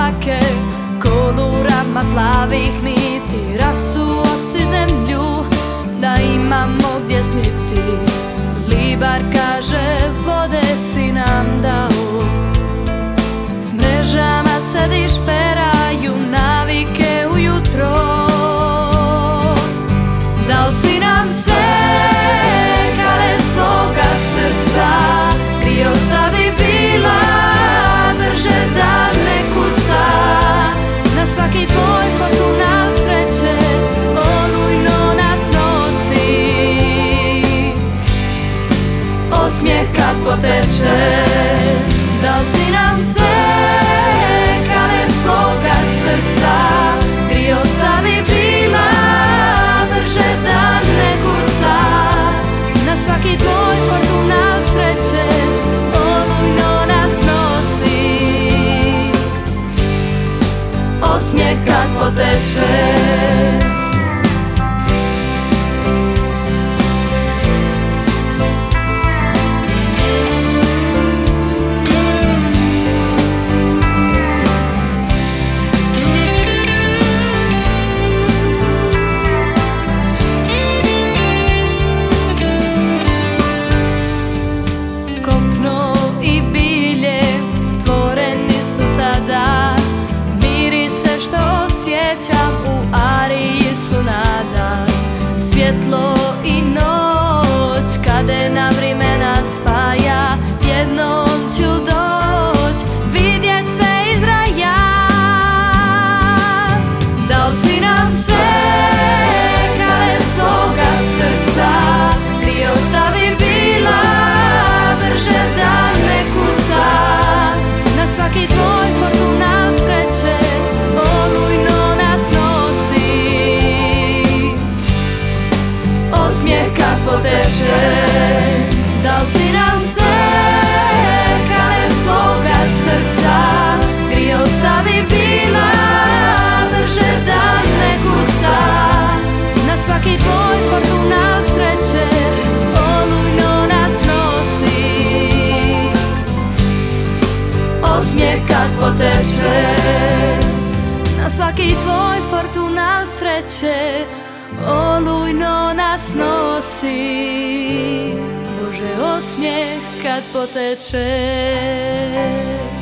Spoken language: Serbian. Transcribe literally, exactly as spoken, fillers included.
oblake kolorama plavih niti rasuo si zemlju da imamo gdje sniti. Libar kaže vode si nam dao, s mrežama sediš peraju navike ujutro. Dao si nam sve kale svoga srca, kriota bi bila brže da ne kuca. Na svaki tvoj fortuna sreće olujno nas nosi, osmijeh kad poteče. Dao si nam sve kale svoga srca, kriota bi bila brže da ne kuca. Na svaki tvoj fortuna sreće olujno nas nosi, osmijeh kad poteče. U ariji su nada, svjetlo i noć, kade na vremena spaja. Jednom ću doć, vidjet sve iz raja. Dao si nam sve kale svoga srca, kriota bi bila brže da ne kuca. Na svaki tvoj fortuna sreće olujno kad poteče. Dao si nam sve kale svoga srca, kriota bi bila brže da ne kuca. Na svaki tvoj fortuna sreće olujno nas nosi, osmijeh kad poteče. Na svaki tvoj fortuna sreće olujno nas nosi, Bože, osmijeh kad poteče.